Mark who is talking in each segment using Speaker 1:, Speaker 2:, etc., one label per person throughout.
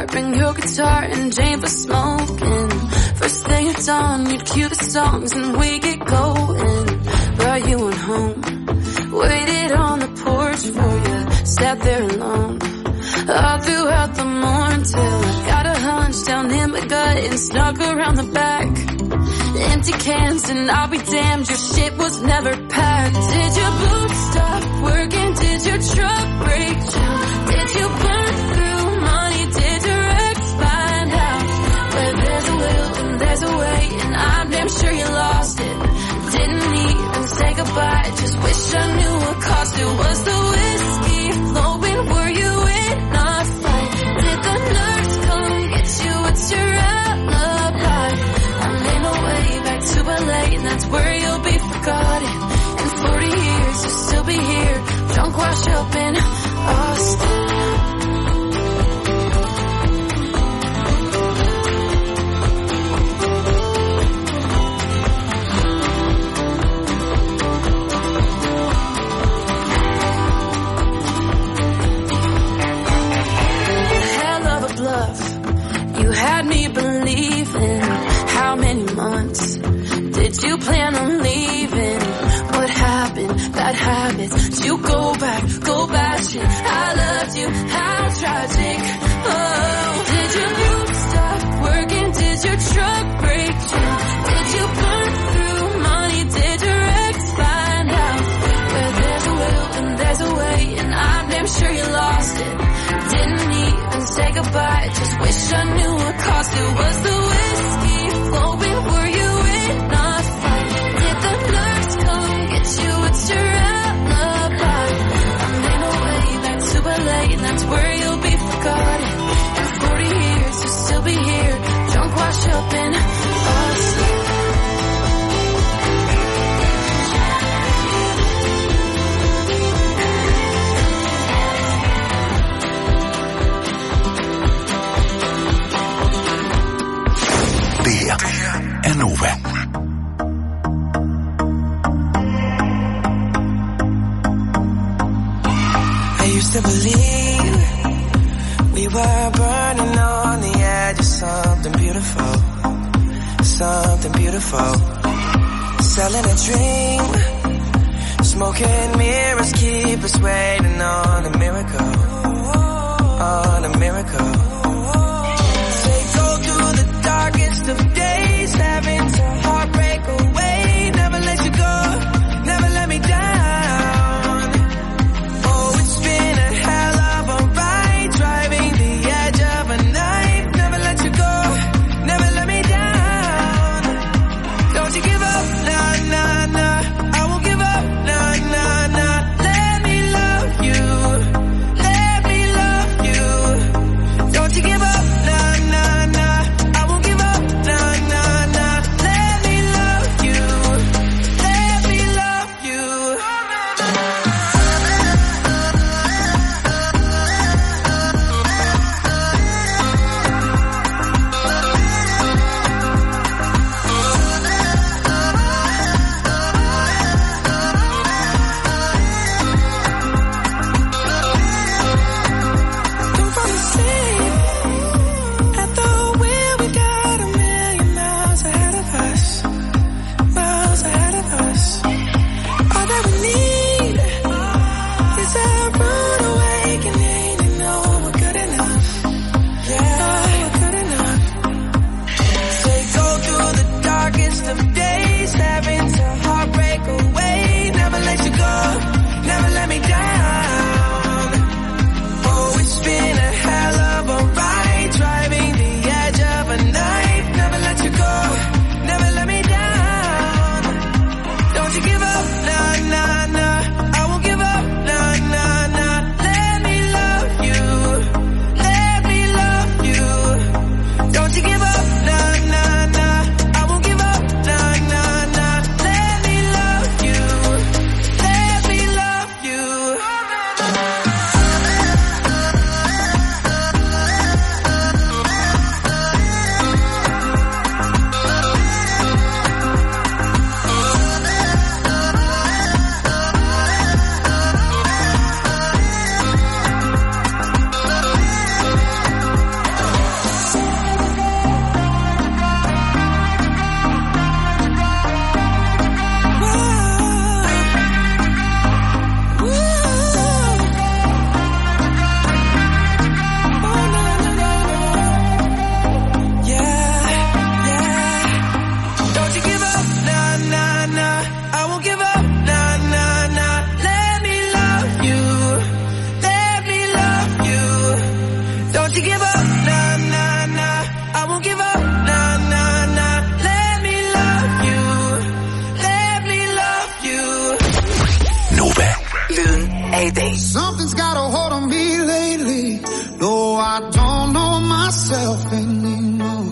Speaker 1: bring your guitar and Jane for smoking. First thing at dawn, you'd cue the songs and we get going. Brought you on home, waited on the porch for you, sat there alone all throughout the morning till I got a hunch down in my gut and snuck around the back. Empty cans and I'll be damned, your shit was never packed. Did your boots stop working? Did your truck break down? Did you burn through money? Did your ex find out? Where there's a will and there's a way, and I'm damn sure you lost it. Didn't even say goodbye, just wish I knew what cost it. Was the whiskey flowing? Were you in a fight? Did the nurse come get you? What's your alibi? I made my way back to LA, and that's where you'll be forgotten. In 40 years you'll still be here, drunk, washed up in Austin. You had me believing. How many months did you plan on leaving? What happened? Bad habits. Did you go back shit? I loved you, how tragic. Oh, did your boots stop working? Did your truck break down? Did you burn through money? Did your ex find out? Where there's a will and there's a way, and I'm damn sure you lost it. Didn't even say goodbye, just wish I knew what cost it. Was the whiskey flowing? Were you in a fight? Did the nurse come get you? What's your alibi? I made my way back to LA, and that's where you'll be forgotten. In 40 years you'll still be here, drunk, washed up in Austin.
Speaker 2: En Uve.
Speaker 3: I used to believe we were burning on the edge of something beautiful, something beautiful. Selling a dream, smoking mirrors keep us waiting on a miracle, on a miracle. Say go through the darkest of days, having to heartbreak away. Never let you go, never let me down. Oh, it's been a hell of a ride, driving the edge of a knife. Never let you go, never let me down. Don't you give up, nah, nah, nah. I won't give up, nah, nah, nah. Let me love you, let me love you. Don't you
Speaker 2: Mayday.
Speaker 4: Something's got a hold on me lately. No, I don't know myself anymore.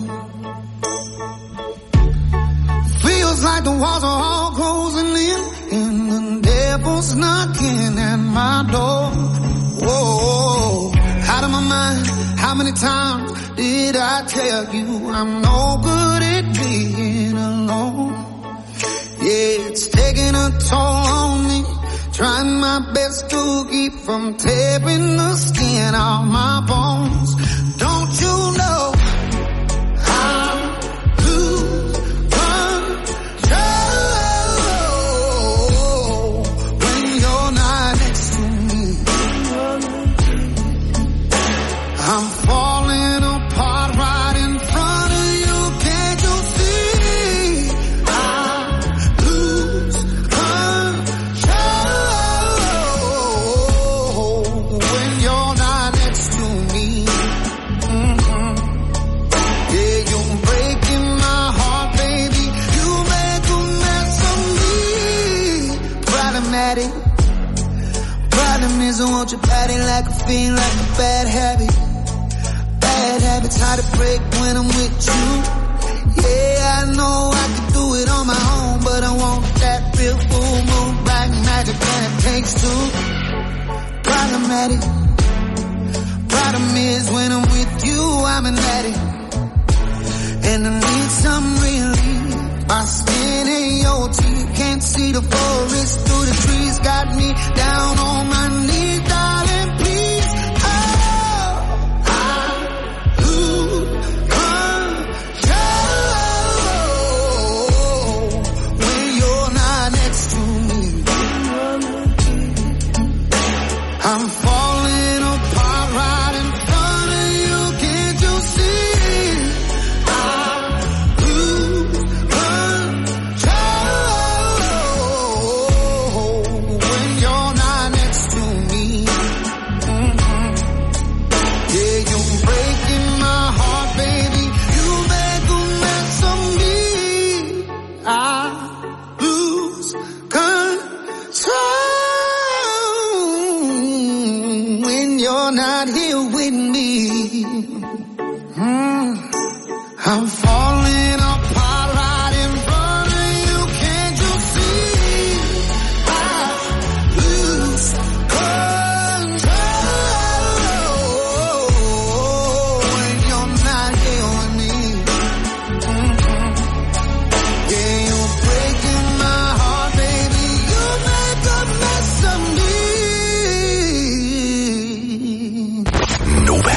Speaker 4: Feels like the walls are all closing in, and the devil's knocking at my door. Whoa, out of my mind. How many times did I tell you I'm no good at being alone? Yeah, it's taking a toll on me. Trying my best to keep from tearing the skin off my bones. Don't you know I'm lose control when you're not next to me? I'm falling apart right in front of you. Can't you see? I lose control when you're not next to me. Yeah, you're breaking my heart, baby. You make a mess of me. Problematic. Problem is I want your body like a fiend, like a bad habit. Bad habits hard to break when I'm with you. Yeah, I know I could do it on my own, but I want that real full moon black magic, and it takes two. Problematic. Problem is when I'm with you, I'm an addict, and I need some relief. My skin and your teeth can't see the forest through the trees. Got me down on my knees, darling, please. I'm falling apart right in front of you. Can't you see? I lose control when you're not next to me. Yeah, you're breaking my heart, baby. You make a mess of me. I lose control when you're not here with me. I'm falling apart right in front of you. Can't you see? I lose control when you're not here with me. Yeah, you're breaking my heart, baby. You make a mess of me.
Speaker 2: Nova.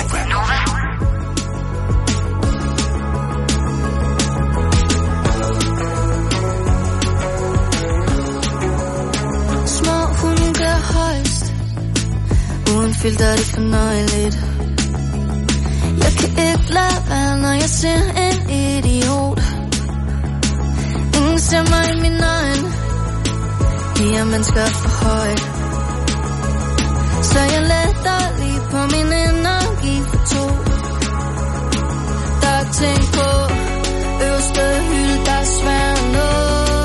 Speaker 1: Små hunde gør højst, uden filter, det er fornøjeligt. Jeg kan ikke lade være, når jeg ser en idiot. Ingen ser mig i min øjne, de er mennesker for højt. Så jeg letter lige på min energi for to. Der er ting på øverste hylde, der er svært at nå.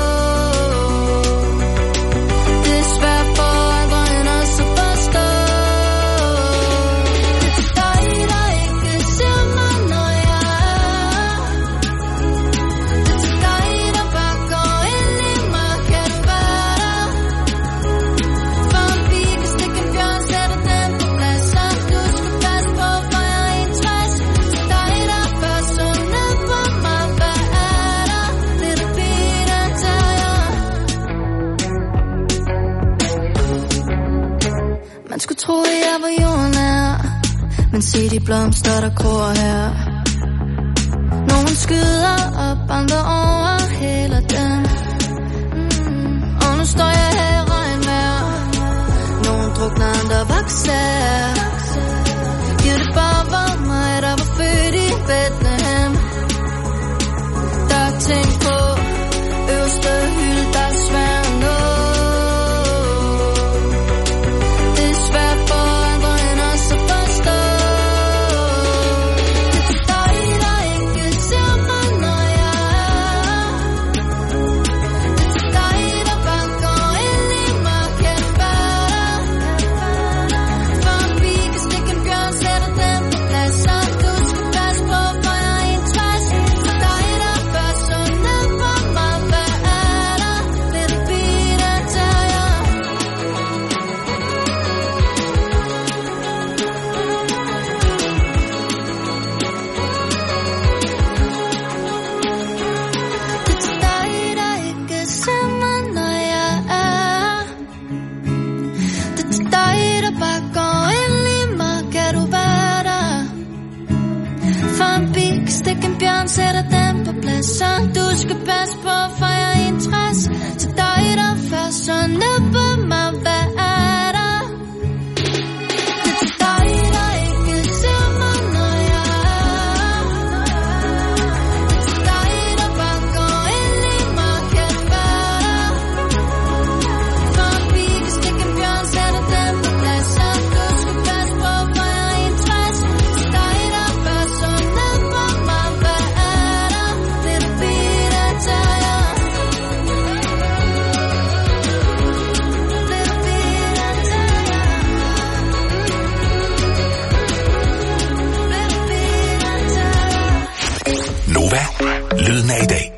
Speaker 1: Det er svært for andre end os at forstå. Det er dig, der ikke ser mig, når jeg er. Det er dig, der bare går ind i mig. Kan du være der? For en pige kan stikke en bjørn, sætter den på plads. Så du skal passe på, for jeg er 61. Det er dig, der bør så ned på mig. Hvad er der? Lille pige, der tager jeg. Man skulle tro, at jeg var jordnær, men se de blomster, der gror her. Nogen skyder op, andre overhælder dem. Og nu står jeg her i regnvejr. Nogen drukner, andre vokser. Giv det bare var mig, der var født i Bethlehem. Der er ting på øverste hylde, der er svært at nå. Det er svært for andre end os at forstå. Det er dig, der ikke ser mig, når jeg er. Det er dig, der bare går ind i mig. Kan du være der? bjørn, sætter den på plads. Så du skal passe på, for jeg er interesse til dig der først. Så ned på mig, hvad er der? Det er til dig, der ikke ser mig, når jeg er. Det er til dig, der bare går ind i mig, kan være der. For en pige kan stikke en bjørn, sætter den på plads. Så du skal passe på, for jeg er interesse til dig der først. Så ned på mig, hvad er der? Little bit af tager. Little bit af tager. Little bit af tager.
Speaker 2: Nova, lyden af i dag.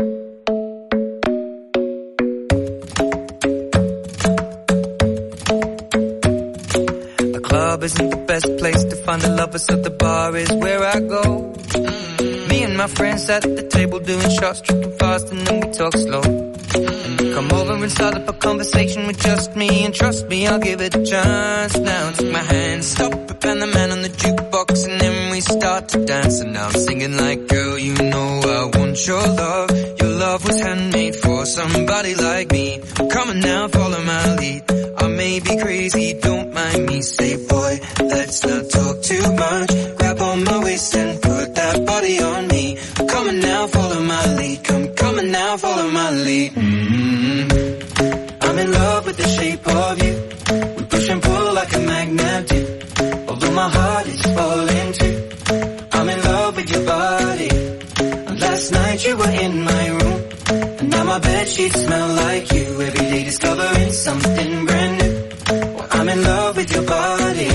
Speaker 3: The club isn't the best place to find a lover, so the bar is where I go. Me and my friends at the table doing shots, tripping fast, and then we talk slow. And you come over and start up a conversation with just me, and trust me, I'll give it a chance. Now take my hand, stop it, and the man on the jukebox, and then we start to dance. And now I'm singing like, girl, you know I want your love. Your love was handmade for somebody like me. Come on now, follow my lead. I may be crazy, don't mind me. Say, boy, let's not talk too much. Grab on my waist and put that body on me. Come on now, follow my lead. Come on now, follow my lead. I'm in love with the shape of you. We push and pull like a magnet do. Although my heart is falling too. I'm in love with your body. And last night you were in my room. And now my bedsheets smell like you. Every day discovering something brand new. Well, I'm in love with your body.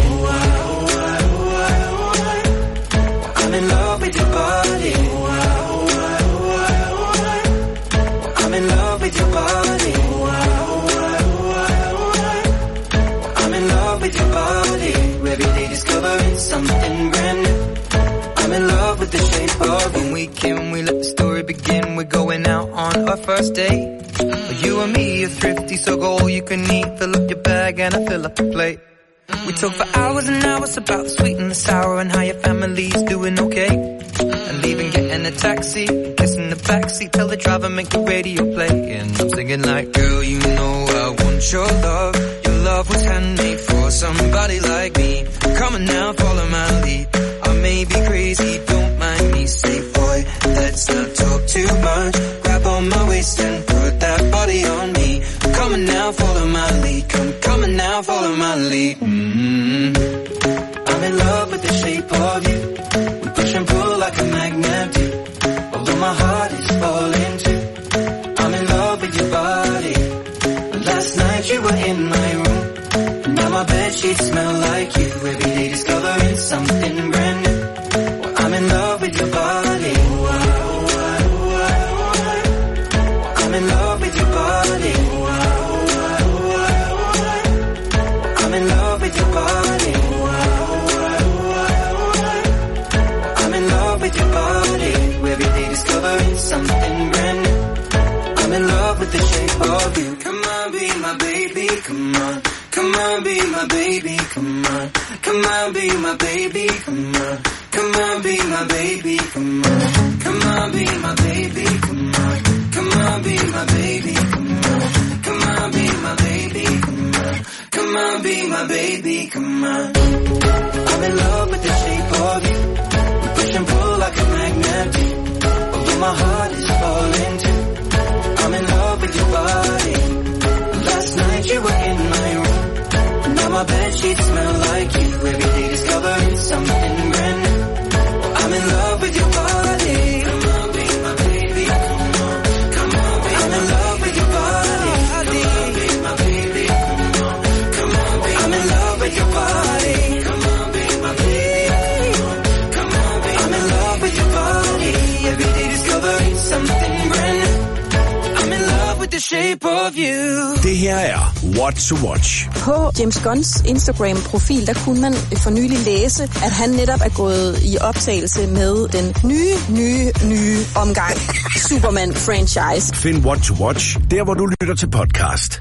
Speaker 3: I'm in love with your body. I'm in love with your body. I'm in love with your body. Every day discovering something brand new. I'm in love with the shape of you. When we came, we let the story begin. We're going out on our first date. You and me are thrifty, so go all you can eat. Fill up your bag and I fill up the plate. We talk for hours and hours about the sweet and the sour and how your family's doing okay. And leaving, getting a taxi, kissing the backseat, tell the driver make the radio play. And I'm singing like, girl, you know I want your love. Your love was handmade for somebody like me. Come on now, follow my lead. I may be crazy, don't mind me. Say, boy, let's not talk too much. Grab on my waist and put that body on me. Come on now, follow my lead. Come on now, follow my lead. I'm in love with the shape of you. We push and pull like a magnet do. Although my heart is falling too. I'm in love with your body. Last night you were in my room. And now my bedsheets smell like you. Every day discovering something brand new. Well, I'm in love with your body. I'm in love with your body. I'm in love with your body. I'm in love with your body. Every day discovering something brand new. I'm in love with the shape of you. Come on, be my baby, come on. Come on, be my baby, come on. Come on, be my baby, come on. Come on, be my baby, come on. Come on, be my baby, come on. Come on, be my baby, come on. Come on, be my baby, come on. Come on, be my baby, come on. I'm in love with the shape of you. We push and pull like a magnet do. Although my heart is falling too. I'm in love with your body. Last night you were in my room. Now my bedsheets smell like you. Every day discovering something brand new. I'm in love with your body. Come on, be my baby. Come on, come on, be I'm in love with your body. Come on, be my baby. Come on, come on, be I'm in love with your body. Come on, be my baby. Come on, be I'm in love with your body. Every day discovering something brand new. I'm in love with the shape of you.
Speaker 2: Det her er What to Watch.
Speaker 5: På James Gunns Instagram-profil, der kunne man for nylig læse, at han netop er gået i optagelse med den nye omgang Superman-franchise.
Speaker 2: Find What to Watch, der hvor du lytter til podcast.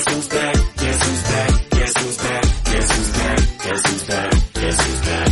Speaker 6: Guess who's back? Guess who's back? Guess who's back? Guess who's back? Guess who's back? Guess who's back?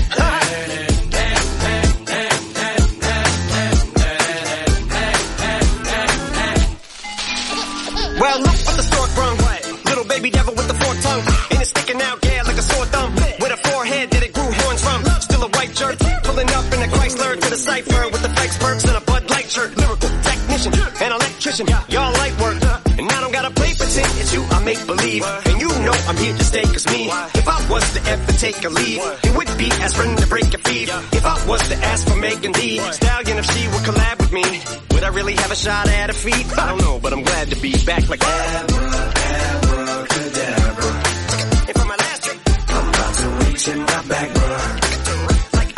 Speaker 7: Well, look what the stork brung. Little baby devil with the forked tongue. And it's sticking out, yeah, like a sore thumb. With a forehead that it grew horns from. Still a white shirt, pulling up in a Chrysler to the cipher with the fake spurts and a Bud Light shirt. Lyrical technician, an electrician, y'all light work. And I don't gotta play pretend, it's you I make believe. And you know I'm here to stay, cause me, if I was to ever take a leave, it would be aspirin to break your feet. If I was to ask for Megan Thee Stallion, if she would collab with me, would I really have a shot at her feet? I don't know, but I'm glad to be back like abracadabra. And for my last trick, I'm about to reach in my back, bruh. Like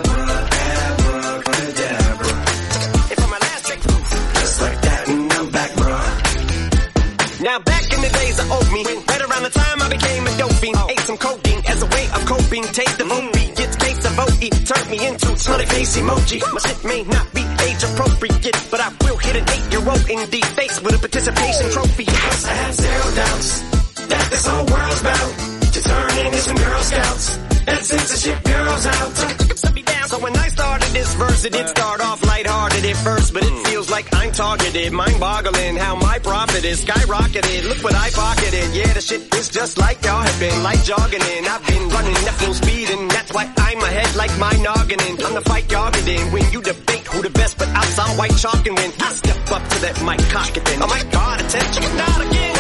Speaker 7: abracadabra. And for my last trick, just like that, and I'm back, bruh. Now back in the days of old me, right around the time I became a dope fiend, ate some codeine as a way of coping, take the movie, get taste of OE, turned me into smiley face emoji. My shit may not be age appropriate, but I will hit an 8-year-old in the face with a participation trophy. Yes, I have zero doubts that this whole world's bound to turn into some Girl Scouts and censorship bureaus out. Set me down. So when I started this verse, it did start off lighthearted at first, but it feels like I'm targeted, mind-boggling how my profit is skyrocketed. Look what I pocketed. Yeah, the shit is just like y'all have been, like jogging in. I've been running at full speed, and that's why I'm ahead like my noggin in. I'm the fight y'all get in when you debate who the best, but I'll sound white chalk and win. I step up to that mic, cock it then. Oh my God, attention, not again.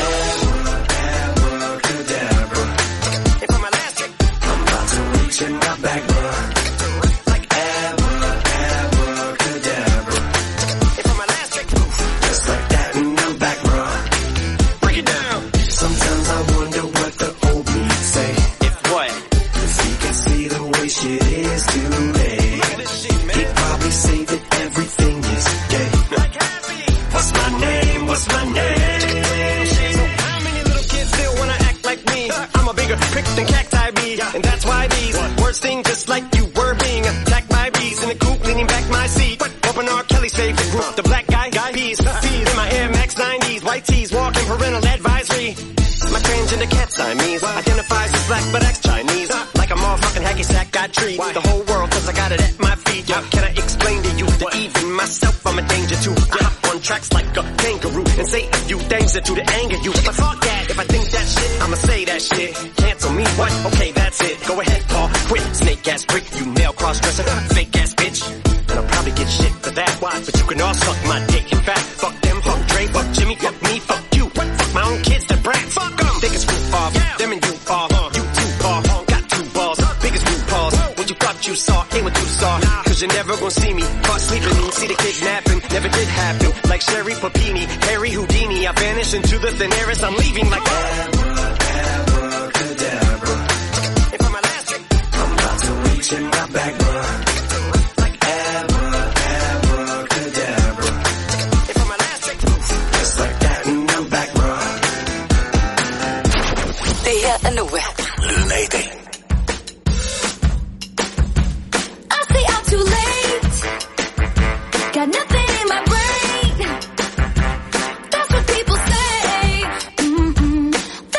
Speaker 7: Abracadabra. And for my last trick, I'm about to reach in my back, bruh. Like abracadabra. And for my last trick, just like that, and I'm back, bruh. Break it down. Sometimes I wonder what the old me say. If what? If he can see the way shit is today, he'd probably say that everything is gay. What's my name? What's my name? So how many little kids still wanna act like me? I'm a bigger prick than cacti bee, and that's why these words sting just like you were being attacked by bees in the coop, leaning back my seat. Open R. Kelly's favorite group, the black guy peas. Feed in my Air Max 90s, white tees, walking parental advisory. My transgender cat Siamese identifies as black but acts Chinese. Like a motherfucking hacky sack, I treat the whole world cause I got it at my feet. Can I explain to you that even myself I'm a danger to? I hop on tracks like a kangaroo and say a few things that do to anger you. But fuck that, if I think that shit, I'ma say that shit. Cancel me, what? Okay, that's it. Go ahead, Paul, quit. Snake ass prick, you male cross-dresser, fake ass bitch. And I'll probably get shit for that. Why? But you can all suck my dick. In fact, fuck them, fuck Dre, fuck Jimmy, fuck me, fuck you. Fuck my own kids, they're brats. Fuck them. They can screw off. Them and you off. You too off. Got two balls. Biggest blue paws. What you thought you saw ain't what you saw. Cause you're never gonna see me caught sleeping. See the kidnapping. Never did happen. Like Sherry Papini, Harry Houdini. I vanish into the thin air as I'm leaving like abracadabra. And for my last trick, I'm about to reach in my back, bruh. Like abracadabra. And for my last trick, just like that, and I'm back, bruh.
Speaker 1: Det her er Nova.
Speaker 2: Lyden af i dag.
Speaker 1: I stay out too late. Got nothing in my brain. That's what people say.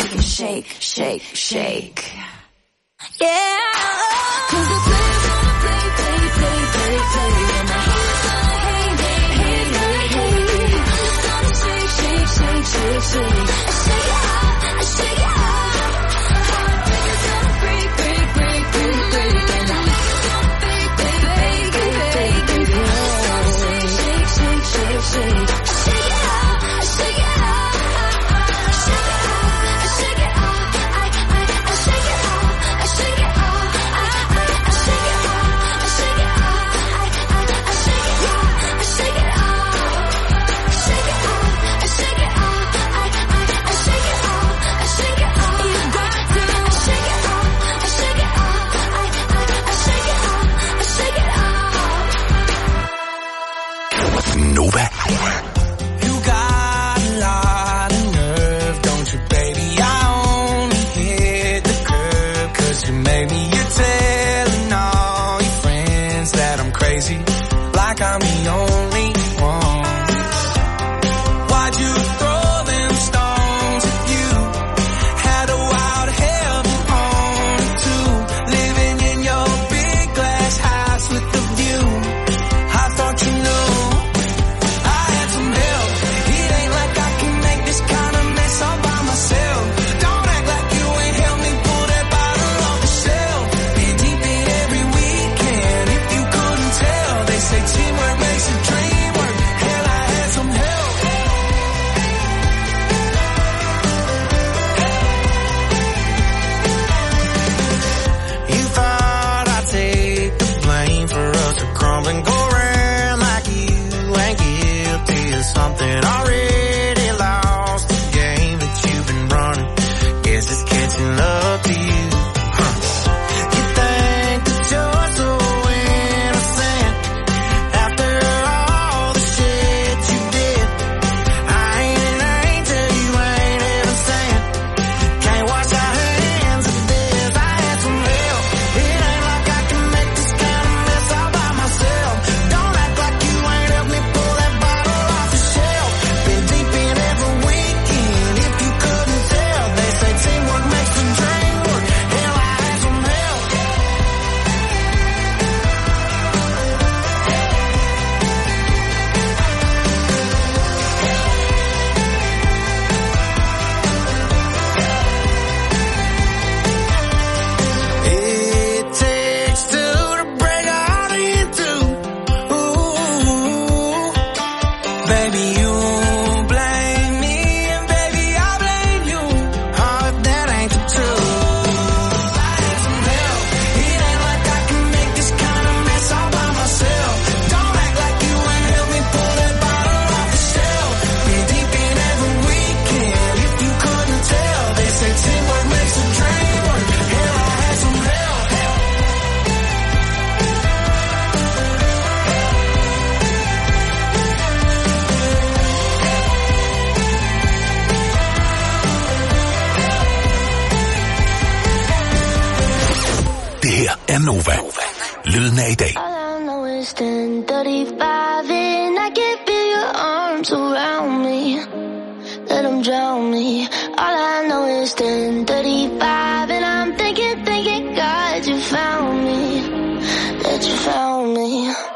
Speaker 1: make it shake, shake, shake. Yeah. 'Cause the players wanna play, play, play, play, play. And my haters gonna hate, hate, hate, hate, hate. It's gonna shake, shake, shake, shake, shake. I shake it off, I shake it off. Heartbreakers gonna break, break, break, break, break. And the haters gonna fake, fake, fake, fake, fake, fake. It's gonna shake, shake, shake, shake, shake. I shake it off, I shake it off. I shake it off, I shake it off. I shake it off, I shake it off. I shake it off, I shake it off. I shake it off, I shake it off. Shake it off, I shake it off. I shake it off, I shake it off. You got to. I shake it off, I shake it off. I shake it off, I shake it off.
Speaker 2: Nova.
Speaker 3: You got a lot of nerve, don't you, baby? I only hit the curb 'cause you made me. You're telling all your friends that I'm crazy, like I'm the only one. Why'd you throw them stones if you had a wild heaven on it too? Living in your big glass house with the view. I thought you knew I had some help. It ain't like I can make this kind of mess all by myself. Don't act like you ain't helped me pull that bottle off the shelf. Been deep in every weekend, if you couldn't tell. They say teamwork makes the dream work. Hell, I had some help. You thought I'd take the blame for us to crumble and go around like you ain't guilty of something. Already lost the game that you've been running. Guess it's catching up to you. You think that you're so innocent after all the shit you did. I ain't an angel, you ain't innocent. Can't wash our hands of this. I had some help. It ain't like I can make this kind of mess all by myself. Don't act like you ain't helped me pull that bottle off the shelf. Been deep in every weekend, if you couldn't tell. They say teamwork makes the dream work. Hell, I had some help. It takes two to break a heart in two. Ooh, baby, you blame me, and baby, I blame you. Oh, if that ain't the truth. I had some help. It ain't like I can make this kind of mess all by myself. Don't act like you ain't helped me pull that bottle off the shelf. Been deep in every weekend, if you couldn't tell. They say teamwork makes the dream work. Hell, I had some help.
Speaker 2: Det her er Nova. Lyden af i dag.
Speaker 8: All I know is 10:35 and I can feel your arms around me. Let them drown me. All I know is 10:35 and I'm thinking, God, you found me. That you found me.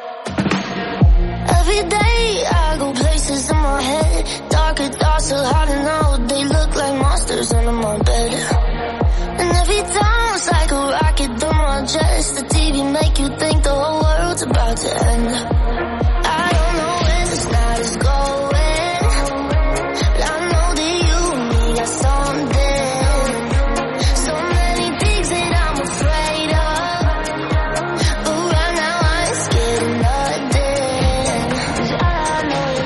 Speaker 8: Every day I go places in my head. Darker thoughts so hard to know. They look like monsters under my bed. And every time it's like a rocket through my chest. The TV make you think the whole world's about to end. I don't know where this night is going, but I know that you and me got something. So many things that I'm afraid of, but right now I ain't scared of nothing. 'Cause all I know is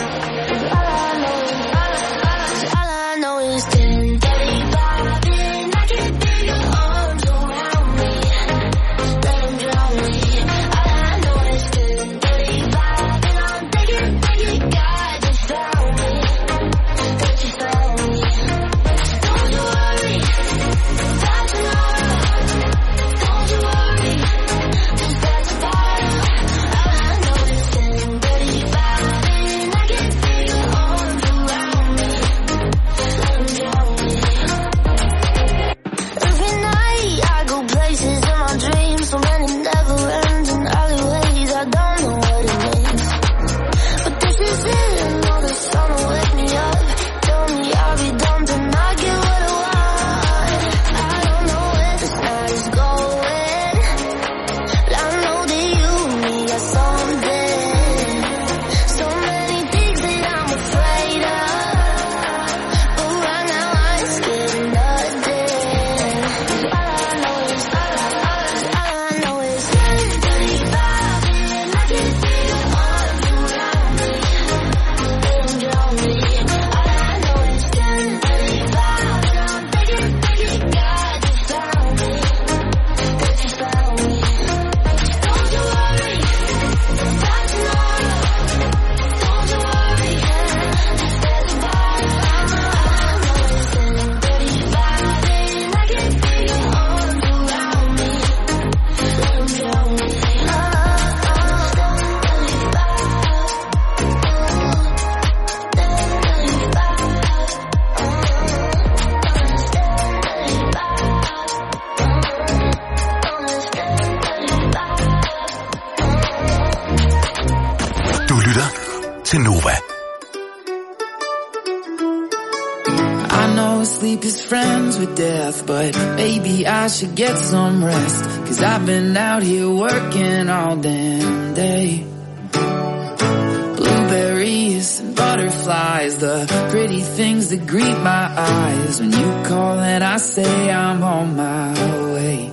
Speaker 8: 10:35 and I can feel your arms around me. Let them drown me. All I know is 10:35.
Speaker 2: til Nova.
Speaker 9: I know sleep is friends with death, but maybe I should get some rest, 'cause I've been out here working all damn day. Blueberries and butterflies, the pretty things that greet my eyes. When you call and I say I'm on my way.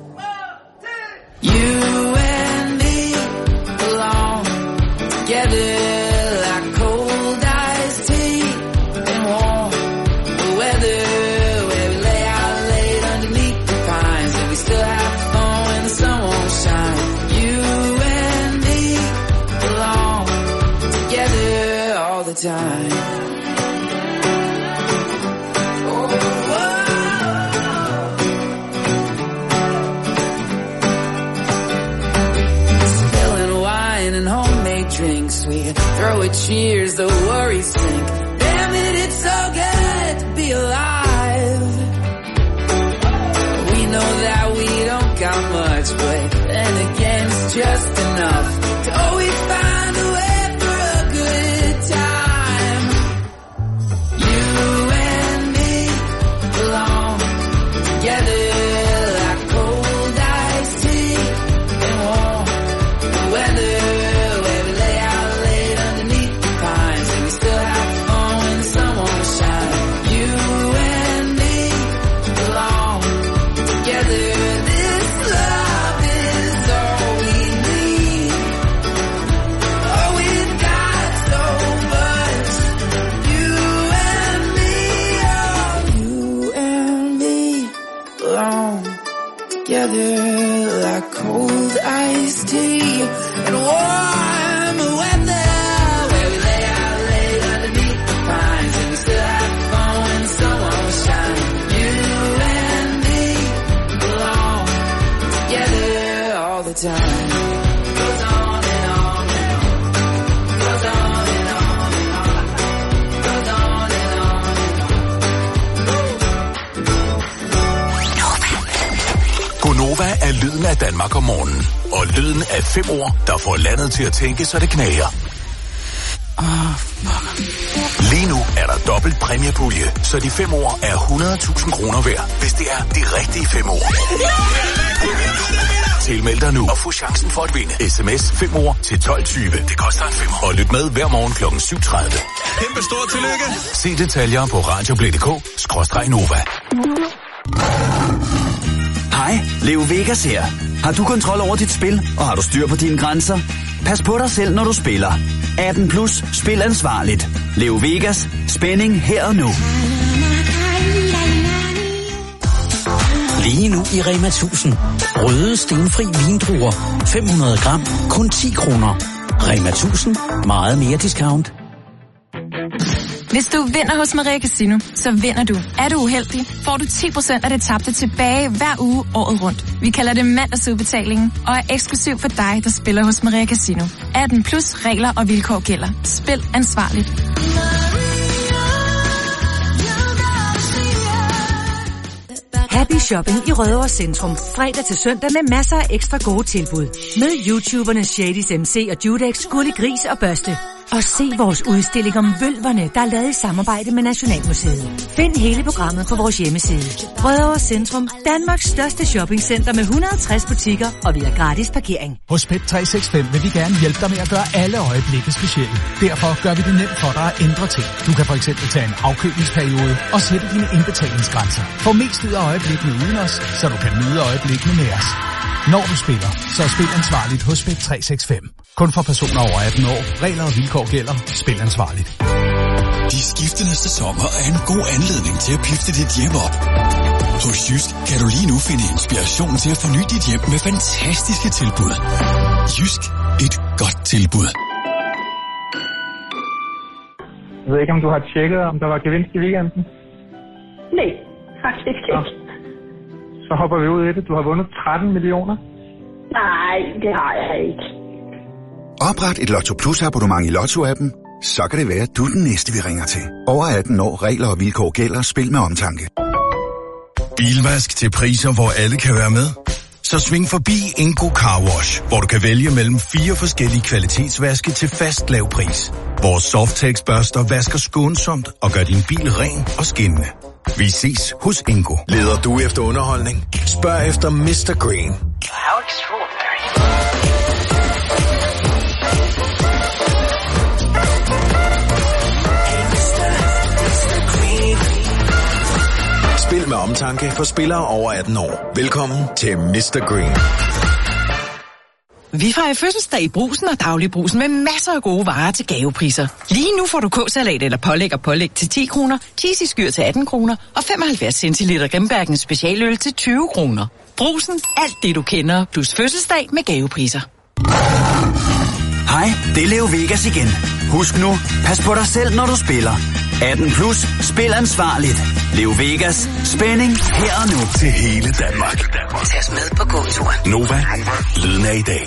Speaker 9: You and me belong together like cold iced tea and warm weather, where we lay out late underneath the pines, and we still have fun when the sun won't shine. You and me belong together all the time. Drinks, we throw a cheers, the worries sink. Damn it, it's so good to be alive. We know that we don't got much, but then again it's just enough to always find a way for a good time. You and me belong together like cold iced tea and warm weather. Like cold iced tea and warm weather, where we lay out late underneath the pines, and we still have fun when the sun won't shine. You and me belong together all the time. Goes on and on and on. Goes on and on and on. Goes on and on and on.
Speaker 2: Gonova er lyden af Danmark om morgenen. Og lyden af 5 ord, der får landet til at tænke, så det knager. Lige nu er der dobbelt præmiepulje, så de 5 ord er 100.000 kroner værd, hvis det er de rigtige 5 ord. Tilmeld dig nu og få chancen for at vinde. SMS 5 ord til 12.20. Det koster en 5. Og lyt med hver morgen kl. 7.30.
Speaker 10: Kæmpe stort tillykke.
Speaker 2: Se detaljer på radioplay.dk/Nova.
Speaker 11: Hej, Leo Vegas her. Har du kontrol over dit spil, og har du styr på dine grænser? Pas på dig selv, når du spiller. 18+, spil ansvarligt. Leo Vegas, spænding her og nu.
Speaker 12: Lige nu i Rema 1000. Røde stenfri vindruer. 500 gram, kun 10 kroner. Rema 1000, meget mere discount.
Speaker 13: Hvis du vinder hos Maria Casino, så vinder du. Er du uheldig, får du 10% af det tabte tilbage hver uge året rundt. Vi kalder det mandagsudbetalingen og er eksklusiv for dig, der spiller hos Maria Casino. 18+ regler og vilkår gælder. Spil ansvarligt.
Speaker 14: Happy Shopping i Rødovre Centrum. Fredag til søndag med masser af ekstra gode tilbud. Med YouTuberne Shadys MC og Judex, Gulli Gris og Børste. Og se vores udstilling om vølverne, der er lavet i samarbejde med Nationalmuseet. Find hele programmet på vores hjemmeside. Rødovre Centrum, Danmarks største shoppingcenter med 160 butikker, og vi har gratis parkering.
Speaker 15: Hos Bet365 vil vi gerne hjælpe dig med at gøre alle øjeblikke specielle. Derfor gør vi det nemt for dig at ændre ting. Du kan for eksempel tage en afkøbningsperiode og sætte dine indbetalingsgrænser. Få mest ud af øjeblikkene uden os, så du kan nyde øjeblikkene med os. Når du spiller, så spil ansvarligt hos Bet365. Kun for personer over 18 år. Regler og vilkår gælder. Spil ansvarligt.
Speaker 16: De skiftende sæsoner er en god anledning til at pifte dit hjem op. Hos Jysk kan du lige nu finde inspiration til at forny dit hjem med fantastiske tilbud. Jysk. Et godt tilbud.
Speaker 17: Jeg ved ikke, om du har tjekket, om der var gevinst i weekenden?
Speaker 18: Nej, faktisk ikke.
Speaker 17: Så hopper vi ud i det. Du har vundet 13 millioner.
Speaker 18: Nej, det har jeg ikke.
Speaker 19: Opret et Lotto Plus abonnement i Lotto-appen. Så kan det være, at du er den næste, vi ringer til. Over 18 år, regler og vilkår gælder. Spil med omtanke.
Speaker 10: Bilvask til priser, hvor alle kan være med. Så sving forbi Ingo Car Wash, hvor du kan vælge mellem 4 forskellige kvalitetsvaske til fast lav pris. Vores Softex-børster vasker skånsomt og gør din bil ren og skinnende. Vi ses hos Ingo.
Speaker 2: Leder du efter underholdning? Spørg efter Mr. Green.
Speaker 7: How extraordinary.
Speaker 2: Spil med omtanke for spillere over 18 år. Velkommen til Mr. Green.
Speaker 20: Vi fejrer fødselsdag i Brugsen og Dagligbrusen med masser af gode varer til gavepriser. Lige nu får du k-salat eller pålæg til 10 kroner, cheesy skyr til 18 kroner og 75 centiliter Grimbergens specialøl til 20 kroner. Brugsen, alt det du kender, plus fødselsdag med gavepriser.
Speaker 11: Hej, det er Leo Vegas igen. Husk nu, pas på dig selv, når du spiller. 18 plus, spil ansvarligt. Leo Vegas, spænding her og nu.
Speaker 2: Til hele Danmark.
Speaker 21: Tag os med på gåturen.
Speaker 2: Nova, lyden af i dag.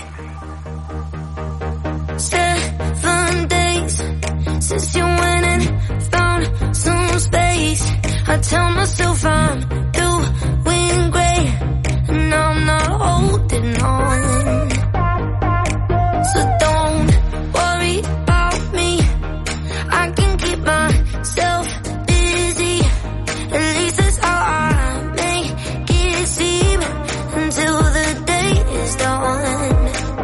Speaker 8: 7 days since you went and found some space. I tell myself I'm doing great, and I'm not holding on. So don't worry about me. I can keep myself busy. At least that's how I make it seem until the day is done.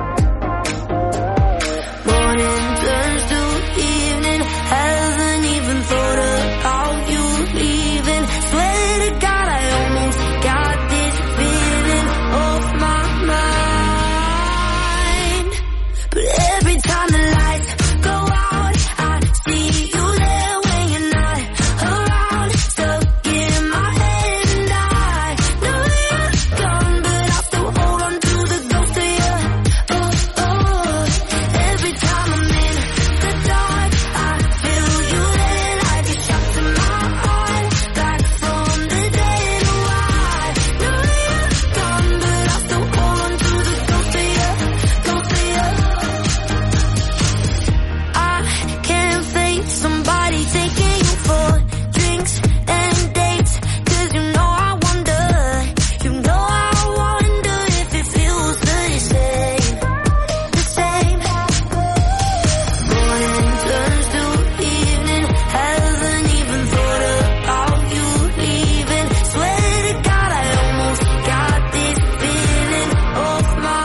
Speaker 8: Morning turns to evening. Haven't even thought about you leaving. Swear to God I almost got this feeling off my mind. But every time the lights go out, I see you there when you're not around. Stuck in my head and I know you're gone, but I still hold on to the ghost of you. Oh, oh. Every time I'm in the dark, I feel you there like a shot to my heart. Back from the dead, oh I know you're gone, but I still hold on to the ghost of you, ghost of you. I can't face somebody taking you for drinks and dates, 'cause you know I wonder if it feels the same, the same. Morning turns to evening, haven't even thought about you leaving. Swear to God I almost got this feeling off my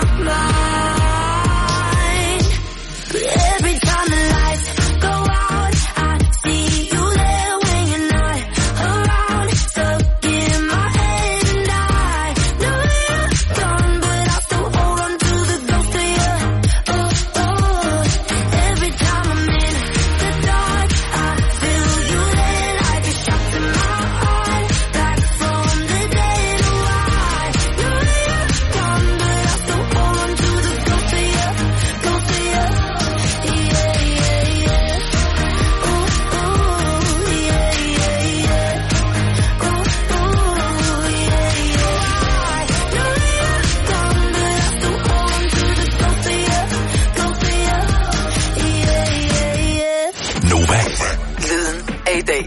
Speaker 8: mind. But every time the lights go out, I see you there when you're not around. Stuck in my head and I know you're gone, but I still hold on to the ghost of you. Oh, oh. Every time I'm in the dark, I feel you there like a shot to my heart. Back from the dead, oh I know you're gone, but I still hold on to the ghost of you, ghost of you. Yeah, yeah, yeah. Ooh, ooh, yeah, yeah, yeah. Ooh, ooh, yeah, yeah. I know you're gone, but I still hold on to the ghost of you, ghost of you. Yeah, yeah, yeah.
Speaker 2: Nova.
Speaker 21: Lyden af i dag.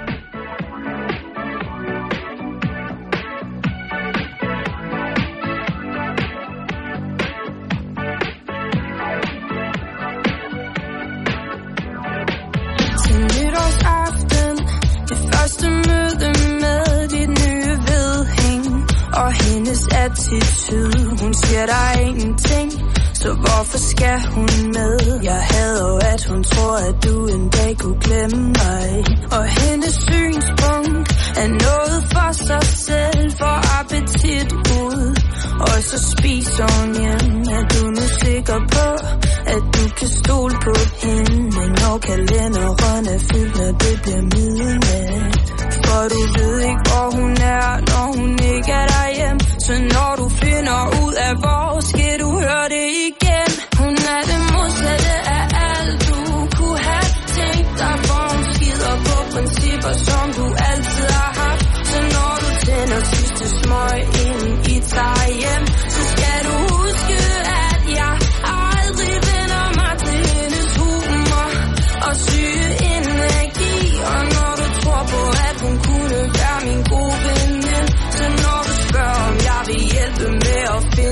Speaker 1: Til nytårsaften, det første møde med dit nye vedhæng og hendes attitude. Hun siger der er ingenting, så hvorfor skal hun med? Jeg hader jo, at hun tror, at du en dag kunne glemme mig. Og hendes synspunkt er noget for sig selv, for appetit ud. Og så spiser hun hjem. Er du nu sikker på, at du kan stole på hende? Når kalenderen er fyldt, når det bliver midnat. For du ved ikke, hvor hun er, når hun ikke er derhjemme. Så når du finder ud af, hvor skal du høre det igen. Hun er det modsatte af alt, du kunne have tænkt dig. For hun skider på principper, som du altid har haft. Så når du tænder sidste smøg, inden I tager hjem, så skal du huske, at jeg aldrig vender mig til hendes humor og syge energi. Og når du tror på, at hun kunne være min gode veninde, så når du spørger, om jeg vil hjælpe med at finde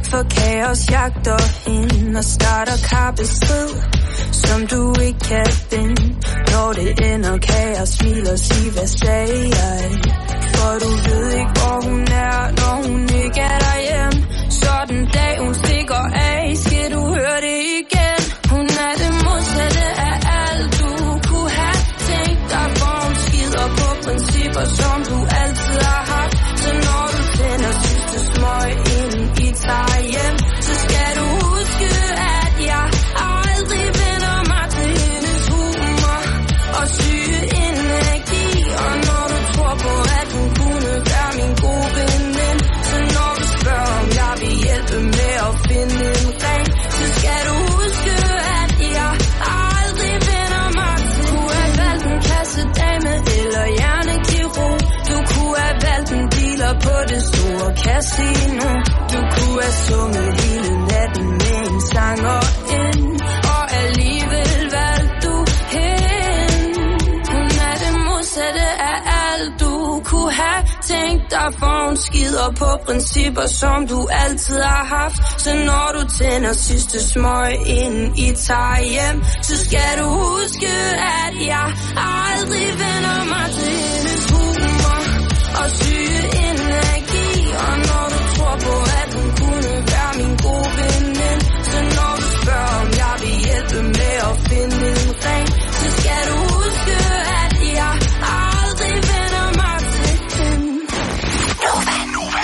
Speaker 1: For kaos jagter ind og starter kappestrid, som du ikke kan binde. Når det ender, kan jeg smile og sige, hvad sagde jeg? For du ved ikke, hvor hun er, når hun ikke er derhjemme. Så den dag hun stikker af, skal du høre det igen. Hun er det modsatte af alt, du kunne have tænkt dig. For hun skider på principper, som du altid har haft. Så når du tænder sidste smøg ind i tager hjem, så skal du huske, at jeg aldrig vender mig til hendes humor og syge energi. Og når du tror på, at hun kunne være min gode veninde, så når du spørger, om jeg vil hjælpe med at finde en ring, så skal du huske, at jeg aldrig vender mig til. Du kunne have valgt en kassedame eller hjernekirurg. Du kunne have valgt en dealer på det store casino. Du kunne have sunget hele natten med en sanger ind, og alligevel valgte du hende. Hun er det modsatte af alt, du kunne have tænkt dig. For hun skider på principper, som du altid har haft. Så når du tænder sidste smøg ind i tager hjem, så skal du huske, at jeg aldrig vender mig til hendes humor og syge energi. Og når du tror på, at hun kunne være min gode veninde, så når du spørger, om jeg vil hjælpe med at finde en ring, så skal du huske, at jeg aldrig vender mig til hende. Nova.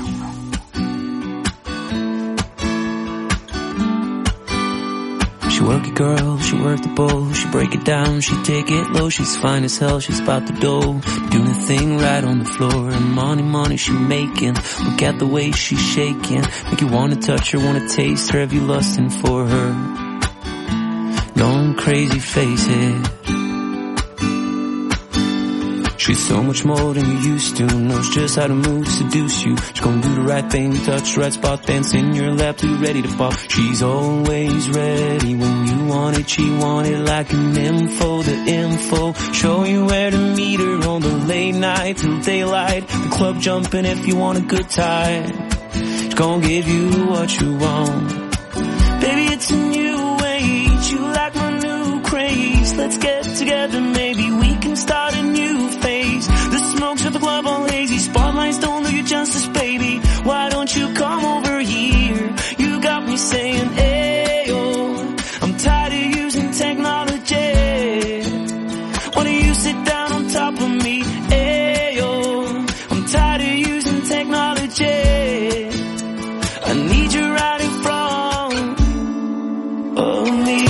Speaker 4: She work it, girl, she work the bowl. She break it down, she take it low. She's fine as hell, she's about the dough. Doing the thing right on the floor. And money she making. Look at the way she's shaking. Make you wanna touch her, wanna taste her. Have you lusting for her? Going crazy, face it. She's so much more than you used to. Knows just how to move, seduce you. She's gonna do the right thing, touch the right spot, dance in your lap, too ready to pop. She's always ready when you want it. She want it like an info, the info. Show you where to meet her on the late night till daylight. The club jumping if you want a good time. She's gonna give you what you want. Baby, it's a new age. You like my new craze. Let's get together, maybe we can start a new phase. The smokes at the club all hazy. Spotlights don't do you justice, baby. Why don't you come over here? You got me saying, ayo. I'm tired of using technology. Why don't you sit down on top of me? Ayo. I'm tired of using technology. I need you right in front of me.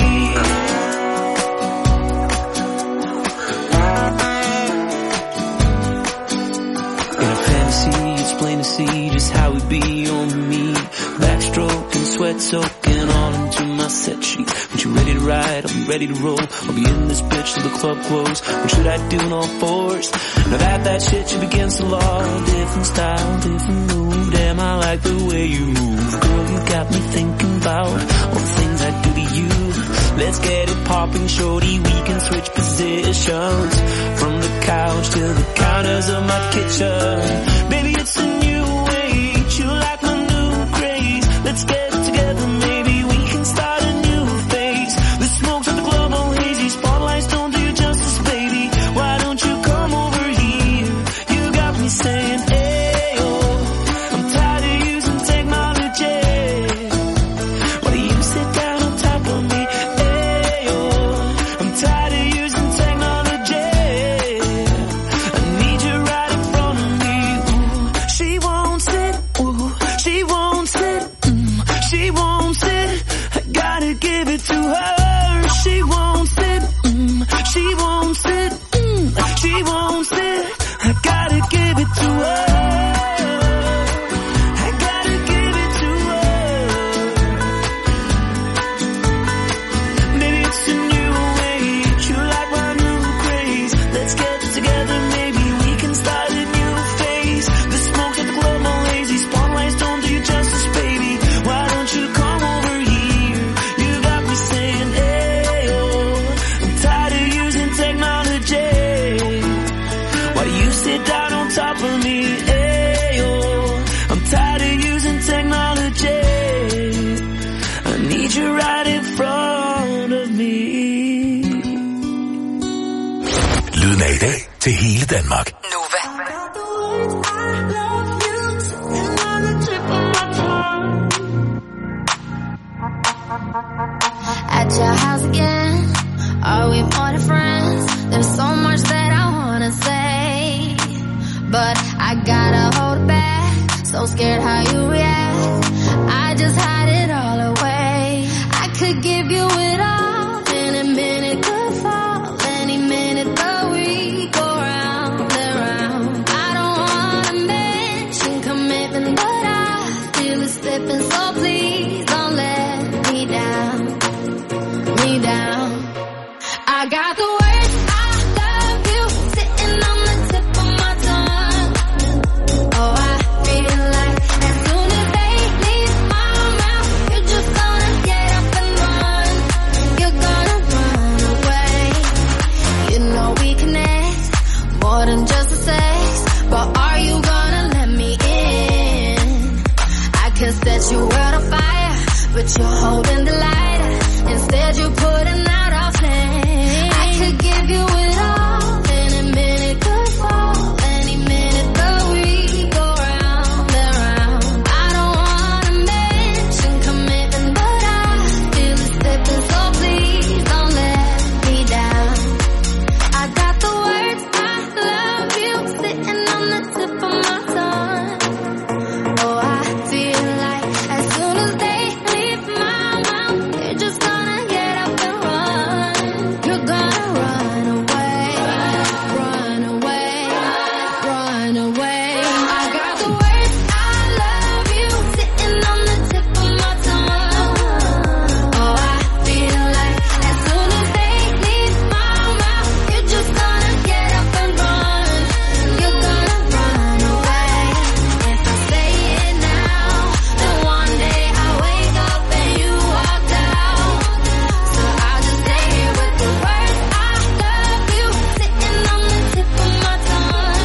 Speaker 4: Plain to see just how we be on me. Backstroking, sweat soaking all into my set sheet. When you ready to ride, I'll be ready to roll. I'll be in this bitch till the club close. What should I do on all fours? Now that shit should be against the law. Different style, different move. Damn, I like the way you move. Girl, you got me thinking about all the things I do to you. Let's get it popping, shorty. We can switch positions from the couch to the counters of my kitchen. Baby, it's a new age. You like my new craze. Let's get together, maybe we can start a new phase. The smokes at the club all hazy. Spotlights don't do you justice, baby. Why don't you come over here? You got me saying, ayo. I'm tired of using technology. Why do you sit down on top of me? Ayo. I'm tired of using technology. I need you right in front of me. Ooh. She won't sit. Ooh. She won't sit. She won't sit. I gotta give it to her. She won't sit. She won't sit. She won't sit. I gotta give it to her. I gotta give it to her. Maybe it's a new age. You like my new craze. Let's get together, maybe we can start a new phase. The smoke's at the club all lazy. Spotlights don't do you justice, baby. Why don't you come over here? You got me saying, ayo. I'm tired of using technology.
Speaker 2: i dag til hele Danmark.
Speaker 21: Nova.
Speaker 8: At your house again, are we more than friends? There's so much that I wanna say, but I gotta hold it back. So scared how you react, I just hide it all away. I could give you it all, any minute could fall, any minute the week go round and round. I don't wanna mention commitment, but I feel it slipping, so please don't let me down. I got the words I love you sitting on the tip of my tongue. Oh, I feel like as soon as they leave my mouth, you're just gonna get up and run. You're gonna run away. You know we connect more than just a sex, but are you gonna let me in? I could set your world on fire, but you're holding the lighter. Instead you're putting out our flame. I could give you it all, any minute could fall, any minute the week go round and round. I don't wanna mention commitment, but I feel it slipping, so please don't let me down. I got the words I love you sitting on the tip of my tongue. Oh, I feel like as soon as they leave my mouth, they're just gonna get up and run. You're gonna run away, run away, run away. I got the words I love you sitting on the tip of my tongue. Oh, I feel like as soon as they leave my mouth, you're just gonna get up and run. You're gonna run away. If I say it now, then one day I wake up and you walked out. So I'll just stay here with the words I love you sitting on the tip of my tongue.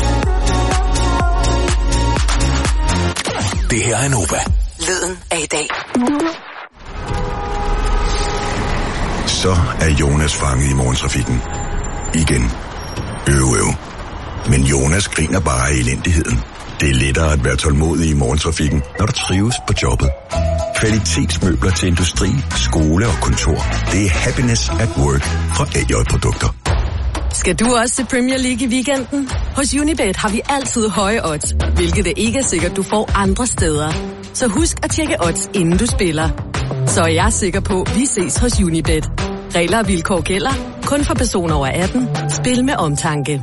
Speaker 2: Det her er Nova.
Speaker 21: Lyden af i dag.
Speaker 19: Så er Jonas fanget i morgentrafikken. Igen. Øv. Men Jonas griner bare af elendigheden. Det er lettere at være tålmodig i morgentrafikken, når du trives på jobbet. Kvalitetsmøbler til industri, skole og kontor. Det er happiness at work fra AJ-produkter.
Speaker 5: Skal du også til Premier League i weekenden? Hos Unibet har vi altid høje odds, hvilket det ikke er sikkert, du får andre steder. Så husk at tjekke odds, inden du spiller. Så er jeg sikker på, at vi ses hos Unibet. Regler og vilkår gælder. Kun for personer over 18. Spil med omtanke.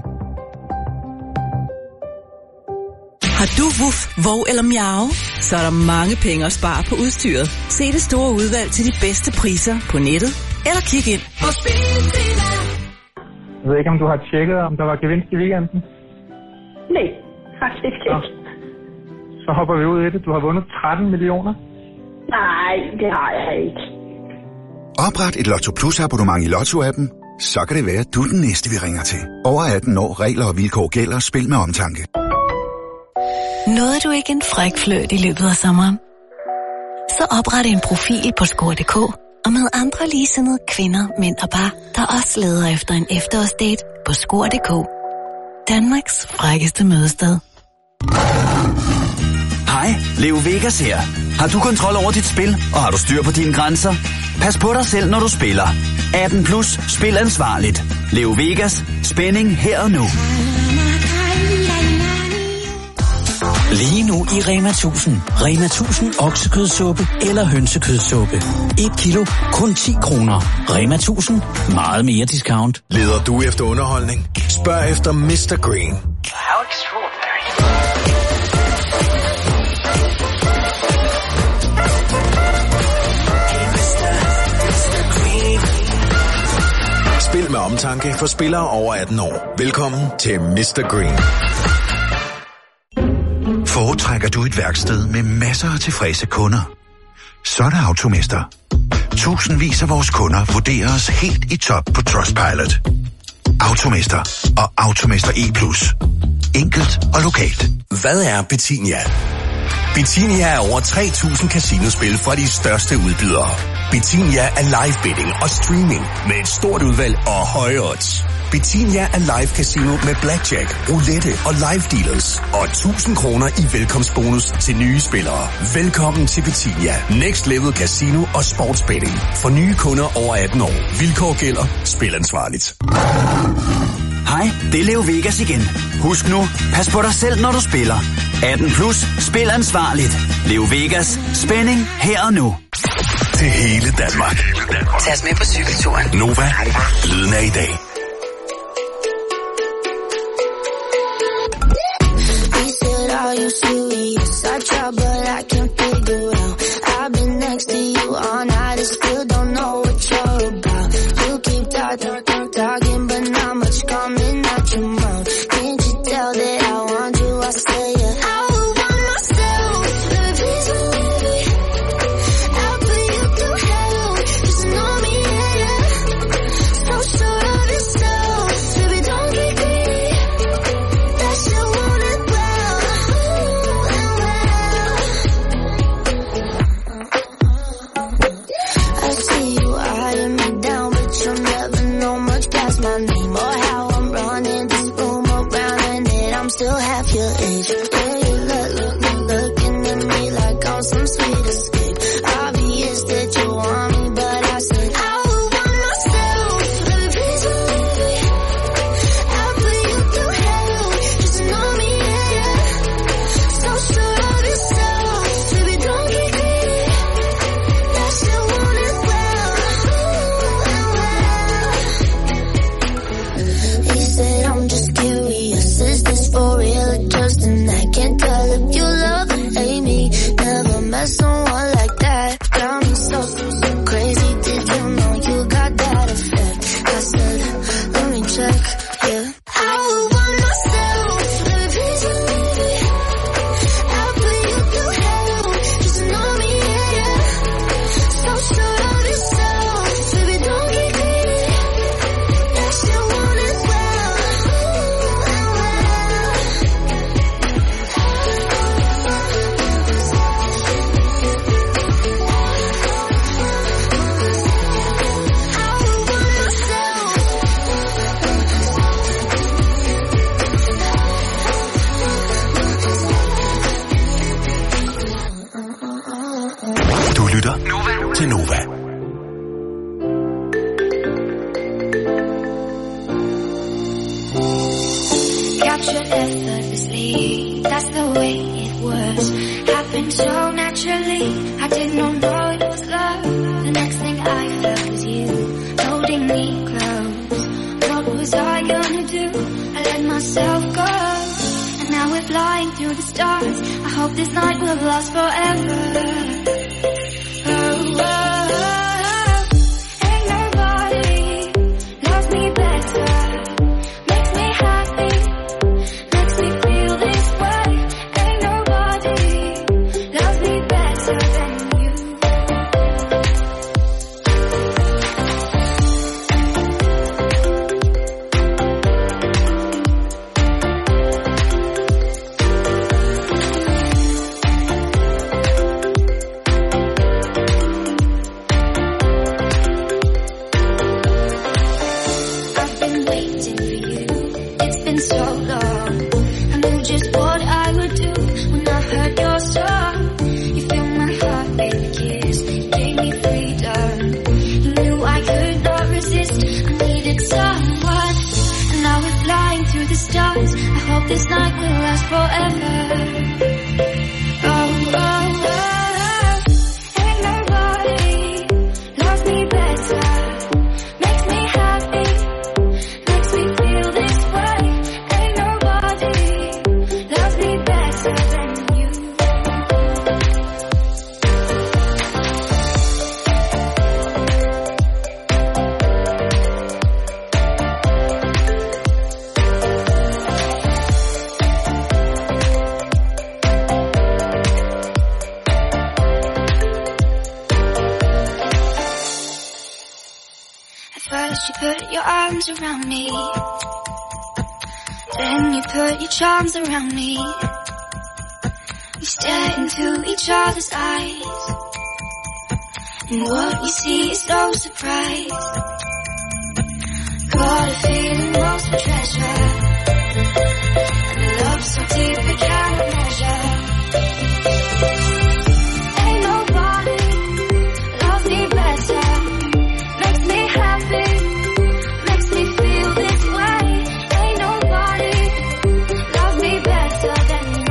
Speaker 22: Har du Woof, Vov eller Miao? Så er der mange penge at spare på udstyret. Se det store udvalg til de bedste priser på nettet, eller kig ind på Biltema.
Speaker 17: Jeg ved ikke, om du har tjekket, om der var gevinst i weekenden?
Speaker 18: Nej, faktisk ikke.
Speaker 17: Så hopper vi ud i det. Du har vundet 13 millioner.
Speaker 18: Nej, det har jeg ikke.
Speaker 19: Opret et Lotto Plus abonnement i Lotto-appen. Så kan det være, at du er den næste, vi ringer til. Over 18 år, regler og vilkår gælder. Spil med omtanke.
Speaker 23: Nåede du ikke en fræk fløjt i løbet af sommeren? Så opret en profil på score.dk og med andre ligesindede kvinder, mænd og par, der også leder efter en efterårsdate på score.dk. Danmarks frækkeste mødested.
Speaker 11: Hej, Leo Vegas her. Har du kontrol over dit spil, og har du styr på dine grænser? Pas på dig selv, når du spiller. 18 plus, spil ansvarligt. Leo Vegas, spænding her og nu.
Speaker 12: Lige nu i Rema 1000. Rema 1000 oksekødssuppe eller hønsekødssuppe. 1 kilo, kun 10 kroner. Rema 1000, meget mere discount.
Speaker 2: Leder du efter underholdning? Spørg efter Mr. Green.
Speaker 21: How extraordinary.
Speaker 2: Spil med omtanke for spillere over 18 år. Velkommen til Mr. Green.
Speaker 19: Foretrækker du et værksted med masser af tilfredse kunder? Så er der Automester. Tusindvis af vores kunder vurderer os helt i top på Trustpilot. Automester og Automester E+. Enkelt og lokalt.
Speaker 2: Hvad er Betinia? Betinia er over 3.000 casinospil fra de største udbydere. Betinia er live betting og streaming med et stort udvalg og høje odds. Betinia er live casino med blackjack, roulette og live dealers. Og 1000 kroner i velkomstbonus til nye spillere. Velkommen til Betinia. Next Level Casino og Sportsbetting. For nye kunder over 18 år. Vilkår gælder. Spil ansvarligt.
Speaker 11: Hej, det er Leo Vegas igen. Husk nu, pas på dig selv, når du spiller. 18 plus, spil ansvarligt. Leo Vegas, spænding her og nu.
Speaker 2: Til hele Danmark.
Speaker 21: Tag os med på cykelturen.
Speaker 2: Nova, lyden af i dag.
Speaker 8: Are you serious? I try, but I can't figure out. I've been next to you all night, I still don't know what you're about. You keep talking, but not much coming out your mouth. Can't you tell that I want you? I say I would want myself, but please believe me. I'll put you through hell, just know me, yeah. So sure of yourself, baby, don't get greedy. That you want it well. I see you eyeing me down, but you'll never know much past my name or how I'm running this room around, and that I'm still half your age. Yeah, you looking at me like I'm some sweet escape. Obvious that you want me, but I said I would want myself, but please believe me. I'll put you through hell, just know me, yeah. So sure of yourself, baby, don't get greedy. That you want it well. He said I'm just curious, is this for real or just an act? Can't tell if you love or hate me. Never met someone like that. Got me so crazy. Did you know you got that effect? I said, let me check, yeah. I would want myself, but please believe me. I'll put you through hell, just know me, yeah. So sure of yourself, baby, don't get greedy. That you want it well.
Speaker 2: Du lytter til Nova.
Speaker 8: Captured effortlessly, that's the way it was. Happened so naturally, I did not know it was love. The next thing I felt was you, holding me close. What was I gonna do? I let myself go, and now we're flying through the stars. I hope this night will last forever. Oh, oh, oh. Ain't nobody loves me better. Makes me happy, makes me feel this way. Ain't nobody loves me better than you. I've been waiting for you, it's been so long. I knew just what I would do when I heard your song. You filled my heart with a kiss, gave me freedom. You knew I could not resist, I needed someone. And now we're flying through the stars. I hope this night will last forever. Oh, oh, oh. Ain't nobody loves me better. Makes me happy, makes me feel this way. Ain't nobody loves me better than you. At first you put your arms around me, then you put your charms around me. We stare into each other's eyes, and what we see is no surprise. Got a feeling lost for treasure, and a love so deep we cannot measure. Ain't nobody loves me better, makes me happy, makes me feel this way. Ain't nobody loves me better than you.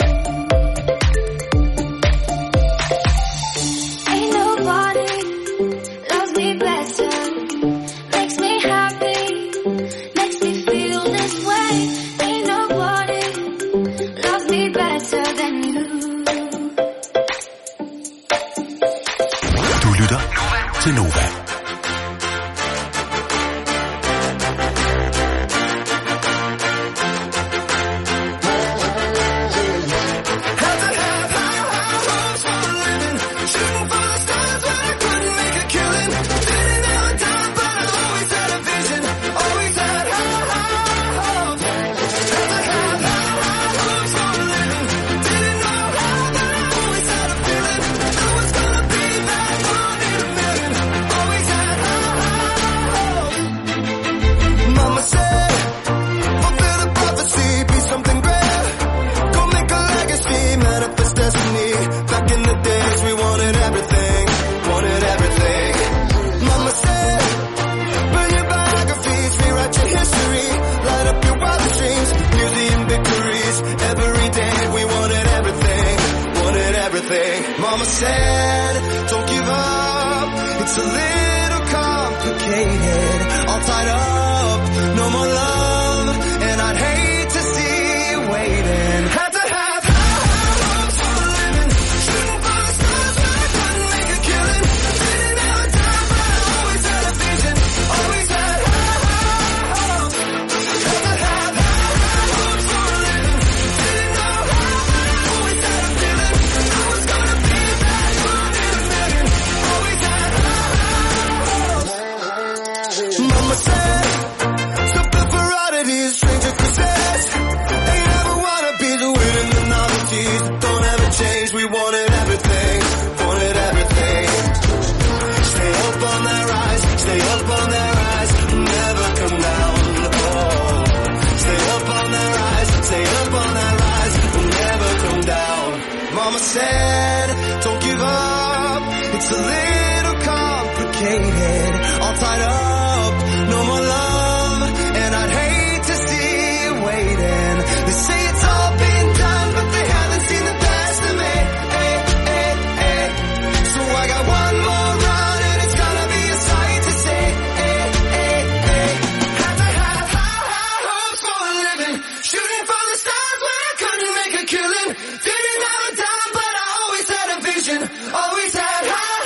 Speaker 8: Ain't nobody loves me better, makes me happy, makes me feel this way. Ain't nobody loves me better than you.
Speaker 2: Du lytter til Nova.
Speaker 7: Mama said, fulfill the prophecy, be something great. Go make a legacy, manifest destiny. Back in the days we wanted everything, wanted everything. Mama said, burn your biographies, rewrite your history, light up your wildest dreams, museum victories. Every day we wanted everything, wanted everything. Mama said, don't give up, it's a little complicated, all tied up, no more love, and I'd hate to see you waiting. Had to have high hopes for a living, shooting for the stars when I couldn't make a killing. Didn't have a time, but I always had a vision, always had high hopes. Had to have high hopes for a living, didn't know how, but I always had a feeling I was gonna be that one in a million. Always had high hopes. Mama said, something for oddities, stranger possessed. Ain't never wanna be the winning the novelties that don't ever change. We wanted everything, wanted everything. Stay up on that rise, stay up on that rise, never come down. Oh, stay up on that rise, stay up on that rise, never come down. Mama said, don't give up, it's a little complicated, all tied up, no more love, and I'd hate to see you waiting. They say it's all been done, but they haven't seen the best of me. Hey, hey, hey. So I got one more run, and it's gonna be a sight to see. Hey, hey, hey. Had to have high hopes for a living, shooting for the stars when I couldn't make a killing. Didn't have a dime, but I always had a vision, always had high hopes.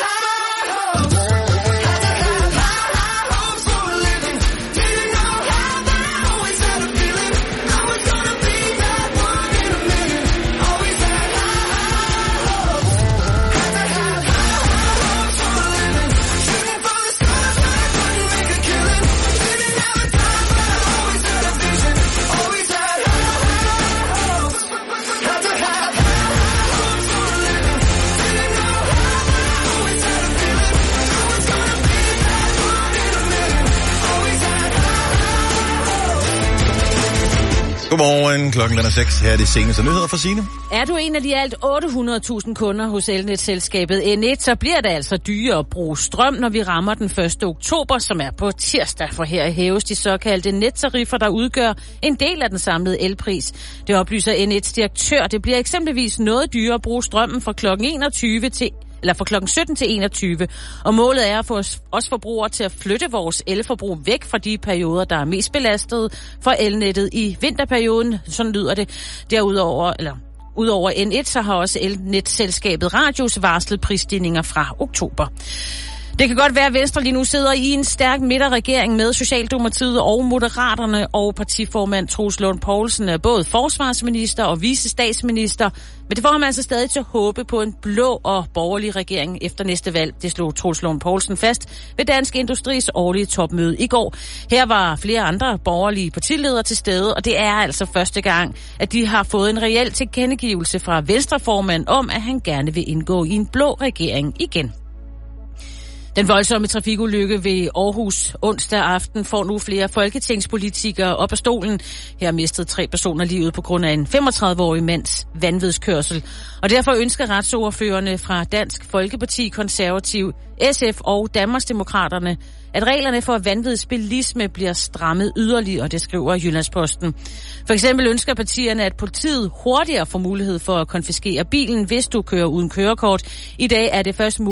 Speaker 3: Godmorgen, klokken er 6. Her er de seneste nyheder fra Signe.
Speaker 6: Er du en af de alt 800.000 kunder hos elnetselskabet N1, så bliver det altså dyrere at bruge strøm, når vi rammer den 1. oktober, som er på tirsdag. For her hæves de såkaldte nettariffer, der udgør en del af den samlede elpris. Det oplyser N1's direktør. Det bliver eksempelvis noget dyrere at bruge strømmen fra klokken 17 til 21. Og målet er at få os forbrugere til at flytte vores elforbrug væk fra de perioder, der er mest belastet for elnettet i vinterperioden. Sådan lyder det. Udover N1, så har også elnetselskabet Radius varslet prisstigninger fra oktober. Det kan godt være, at Venstre lige nu sidder i en stærk midterregering med Socialdemokratiet og Moderaterne, og partiformand Troels Lund Poulsen er både forsvarsminister og vicestatsminister. Men det får ham altså stadig til at håbe på en blå og borgerlig regering efter næste valg. Det slog Troels Lund Poulsen fast ved Dansk Industris årlige topmøde i går. Her var flere andre borgerlige partiledere til stede, og det er altså første gang, at de har fået en reel tilkendegivelse fra Venstreformand om, at han gerne vil indgå i en blå regering igen. Den voldsomme trafikulykke ved Aarhus onsdag aften får nu flere folketingspolitikere op af stolen. Her mistede 3 personer livet på grund af en 35-årig mands vanvidskørsel. Og derfor ønsker retsordførerne fra Dansk Folkeparti, Konservativ, SF og Danmarksdemokraterne, at reglerne for vanvidsbilisme bliver strammet yderligere, det skriver Jyllandsposten. For eksempel ønsker partierne, at politiet hurtigere får mulighed for at konfiskere bilen, hvis du kører uden kørekort. I dag er det først